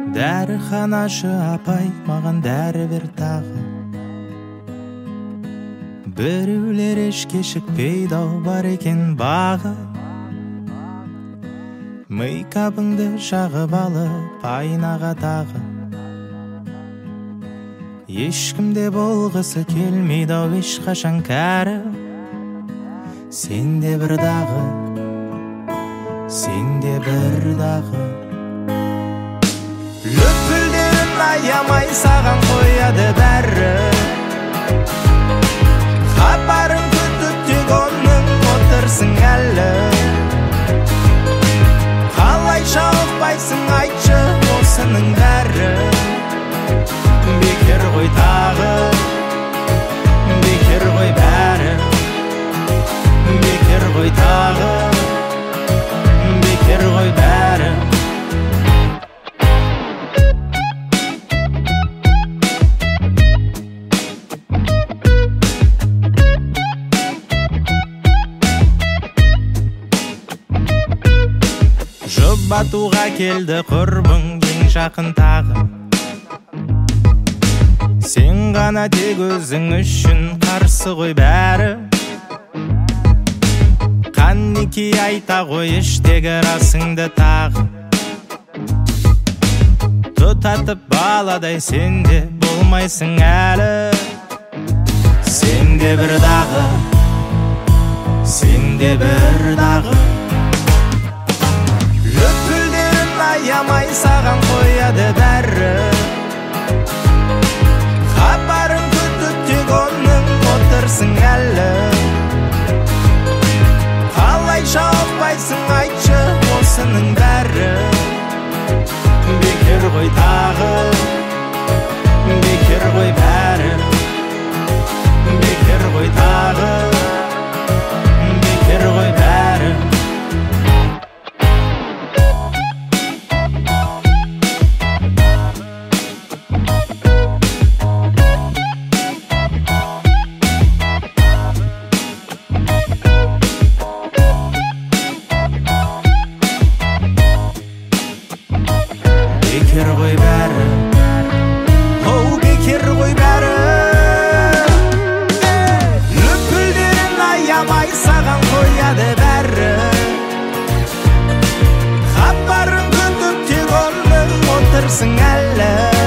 Дәріханашы апай маған дәрі бер тағы. Біреулер еш кешікпейді-ау бар екен бағы. Мейкабыңды жағып алып айнаға тағы. Ешкімде болғысы келмейді-ау ешқашан кәрі. Сенде бір дағы, сенде бір дағы. Лүпілдерін аямай саған қояды бәрі. Хабарын күтіп тек оның отырсың әлі. Қалайша ұқпайсың айтшы осының бәрі. Бекер ғой тағы, бекер ғой бәрі. Бекер ғой тағы, бекер ғой бәрі. Жұбатуға келді құрбың ең жақын тағы. Сен ғана тек өзің үшін қарсы ғой бәрі. Қанеки айта ғой іштегі расыңды тағы. Тұтатып баладай сенде болмайсың әлі. Сенде бір дағы, сенде бір дағы. Лүпілдерін аямай саған қояды бәрі. Хабарын күтіп тек оның отырсың әлі. Қалайша ұқпайсың айтшы осының бәрі. Бекер ғой тағы, бекер ғой бәрі. Бекер ғой тағы, бекер ғой бәрі. Бекер ғой бәрі, оу бекер ғой бәрі. Лүпілдерін аямай саған қояды бәрі. Хабарын күтіп тек оның отырсың әлі.